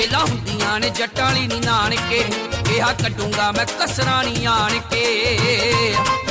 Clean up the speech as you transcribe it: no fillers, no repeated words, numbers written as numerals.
ਜੇਲਾਂ ਹੁੰਦੀਆਂ ਨੇ ਜੱਟਾਂ ਲਈ ਨੀ ਨਾਨਕੇ, ਕਿਹਾ ਕੱਢੂੰਗਾ ਮੈਂ ਕਸਰਾਂ ਨੀ ਆਣ ਕੇ।